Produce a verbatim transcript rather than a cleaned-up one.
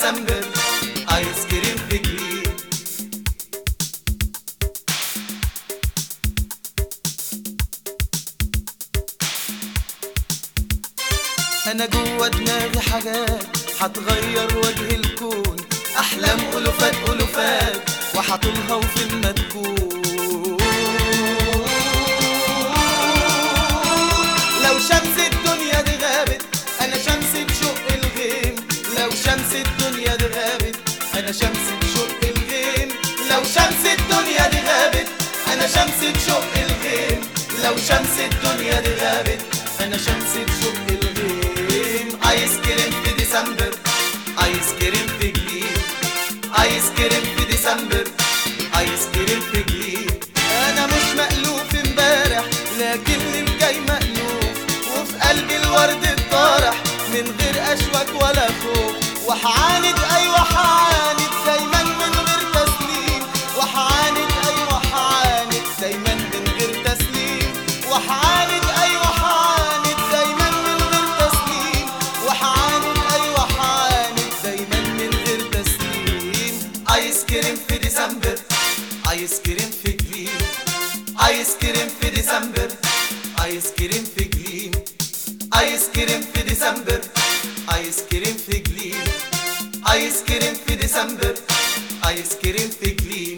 ديسمبر، ايس كريم في جليم. انا جوا دماغي حاجات هتغير وجه الكون، احلام الوفات الوفات وحطولها وفين ما تكون. لو شمس الدنيا دي غابت انا شمس بشق الغيم، لو شمس الدنيا دي غابت انا شمس بشق الغيم، لو شمس الدنيا دي غابت انا شمس بشق الغيم، لو شمس الدنيا دي غابت انا شمس بشق الغيم. ايس كريم في ديسمبر، ايس كريم في جليم، ايس كريم في ديسمبر، ايس كريم في جليم. انا مش مألوف امبارح لكن الجاي مألوف، وفي قلبي الورد الطارح من غير اشواك ولا خوف. وحعاند ايوه حعاند دايما من غير تسليم، وحعاند ايوه حعاند دايما من غير تسليم، وحعاند ايوه حعاند دايما من غير تسليم، وحعاند ايوه حعاند دايما من غير تسليم. ايس كريم في ديسمبر، ايس كريم في جليم، ايس كريم في ديسمبر، ايس كريم في جليم، ايس كريم في ديسمبر، ايس كريم في جليم، ايس كريم في ديسمبر، ايس كريم في جليم.